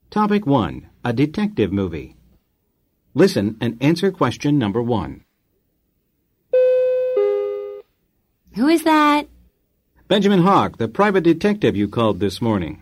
Topic 1. A detective movie. Listen and answer question number 1. Who is that? Benjamin Hawk, the private detective you called this morning.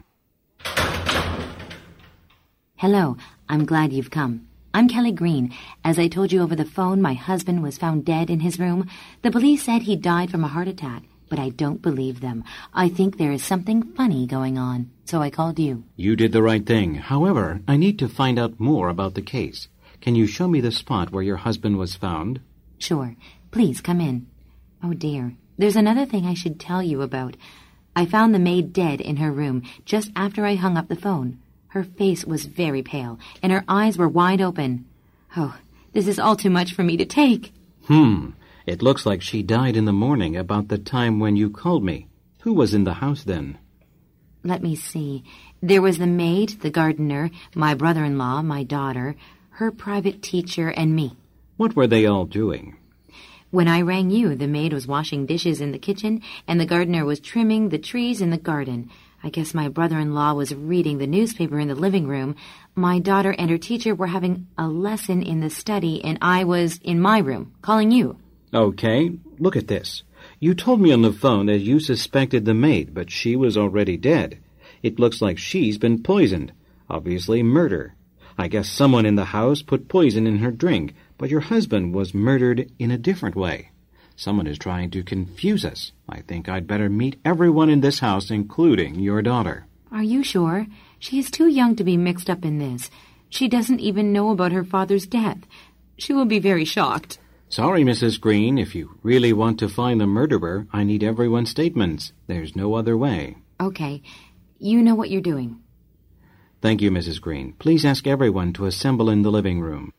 Hello, I'm glad you've come. I'm Kelly Green. As I told you over the phone, my husband was found dead in his room. The police said he died from a heart attack, but I don't believe them. I think there is something funny going on, so I called you. You did the right thing. However, I need to find out more about the case. Can you show me the spot where your husband was found? Sure. Please come in. Oh, dear. There's another thing I should tell you about. I found the maid dead in her room just after I hung up the phone. Her face was very pale, and her eyes were wide open. Oh, this is all too much for me to take. It looks like she died in the morning about the time when you called me. Who was in the house then? Let me see. There was the maid, the gardener, my brother-in-law, my daughter, her private teacher, and me. What were they all doing? When I rang you, the maid was washing dishes in the kitchen, and the gardener was trimming the trees in the garden. I guess my brother-in-law was reading the newspaper in the living room. My daughter and her teacher were having a lesson in the study, and I was in my room, calling you. Okay, look at this. You told me on the phone that you suspected the maid, but she was already dead. It looks like she's been poisoned. Obviously murder. I guess someone in the house put poison in her drink, but your husband was murdered in a different way. Someone is trying to confuse us. I think I'd better meet everyone in this house, including your daughter. Are you sure? She is too young to be mixed up in this. She doesn't even know about her father's death. She will be very shocked. Sorry, Mrs. Green. If you really want to find the murderer, I need everyone's statements. There's no other way. Okay. You know what you're doing. Thank you, Mrs. Green. Please ask everyone to assemble in the living room.